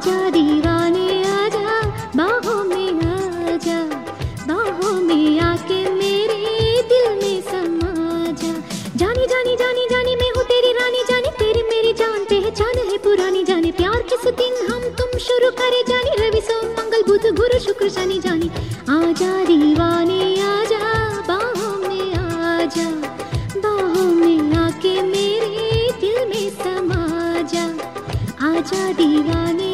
आजा दीवाने आजा, बाहों में आजा, बाहों में आके मेरे दिल में समा जा। जानी जानी जानी जानी मैं हूँ तेरी रानी, जानी तेरी मेरी जान पहचान है पुरानी, जाने प्यार किस दिन हम तुम शुरू करे, जानी रवि सोम मंगल बुध गुरु शुक्र शनि, जानी आजा दीवाने आजा, बाहों में आजा, बाहों में आके मेरे दिल में समा जा। आजा दीवाने